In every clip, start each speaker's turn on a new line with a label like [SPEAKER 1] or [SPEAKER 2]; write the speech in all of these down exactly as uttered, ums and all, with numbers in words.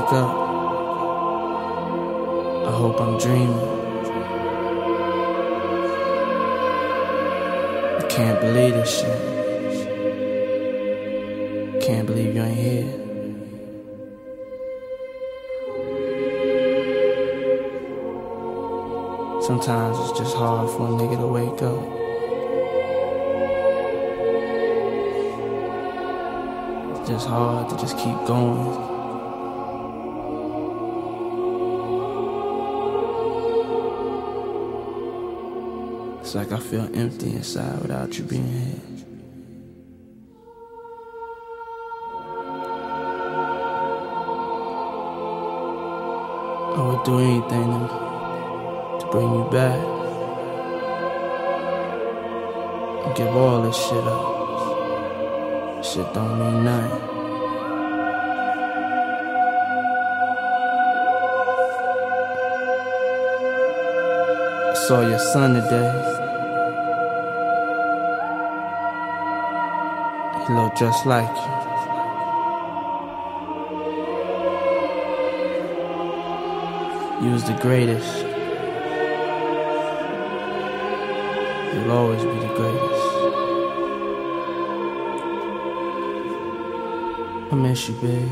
[SPEAKER 1] wake up, I hope I'm dreaming. I can't believe this shit. Can't believe you ain't here. Sometimes it's just hard for a nigga to wake up. It's just hard to just keep going. It's like I feel empty inside without you being here. I would do anything to, to bring you back. And give all this shit up. Shit don't mean nothing. I saw your son today. He looked just like you. You was the greatest. You'll always be the greatest. I miss you, babe.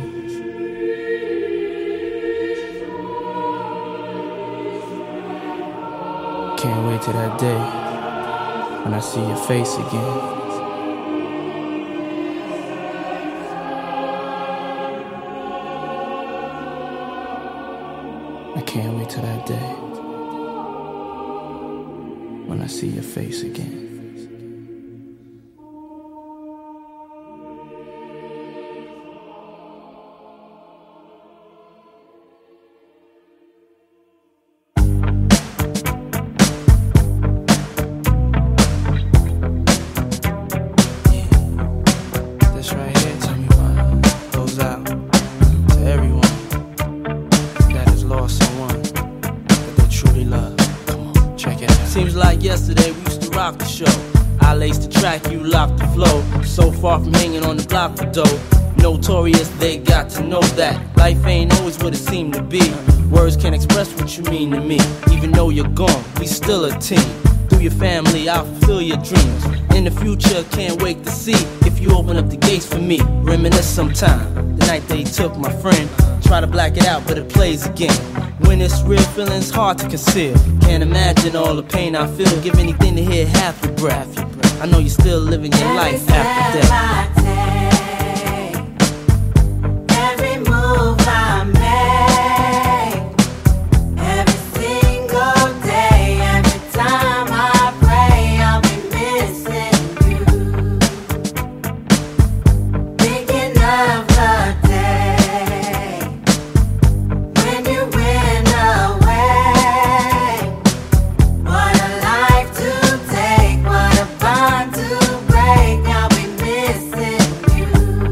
[SPEAKER 1] Can't wait till that day when I see your face again. I can't wait till that day when I see your face again. Seems like yesterday we used to rock the show. I laced the track, you locked the flow. So far from hanging on the block for dough. Notorious, they got to know that life ain't always what it seemed to be. Words can't express what you mean to me. Even though you're gone, we still a team. Through your family, I'll fulfill your dreams. In the future, can't wait to see if you open up the gates for me. Reminisce sometime, the night they took my friend. Try to black it out, but it plays again. When it's real, feeling's hard to conceal. Can't imagine all the pain I feel. Give anything to hear half your breath. I know you're still living your life after death.
[SPEAKER 2] Every move I make, every single day, every time I pray, I'll be missing you. Thinking of the day when you went away. What a life to take, what a bond to break. I'll be missing you.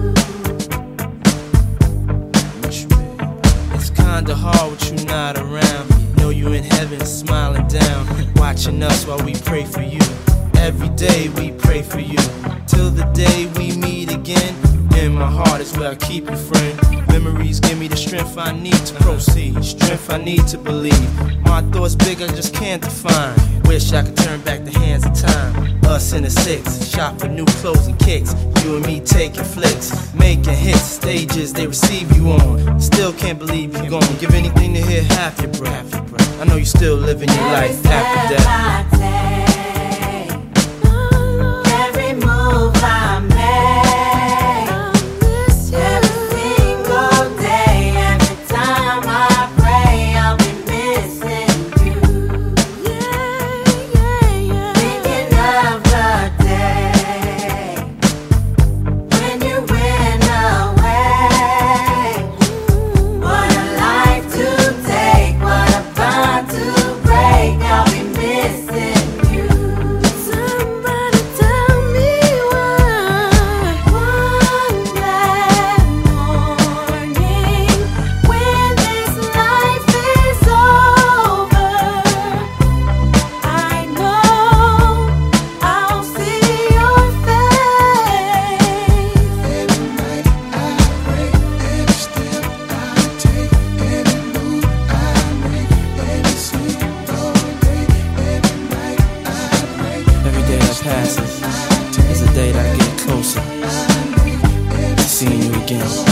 [SPEAKER 1] It's kinda hard with you not around. Know you in heaven smiling down, watching us while we pray for you. Every day we pray for you, till the day we meet again. In my heart is where I keep you, friend. Memories give me the strength I need to proceed, strength I need to believe. My thoughts big, I just can't define. Wish I could turn back the hands of time. Us in the six, shop for new clothes and kicks. You and me taking flicks, making hits, stages they receive you on. Still can't believe you're gone. Give anything to hear half your breath. I know you're still living your life after death.
[SPEAKER 2] Every move I make, every single day, every time I pray, I'll be missing you. Thinking of the day when you went away. What a life to take, what a bond to break. I'll be missing you.
[SPEAKER 1] again.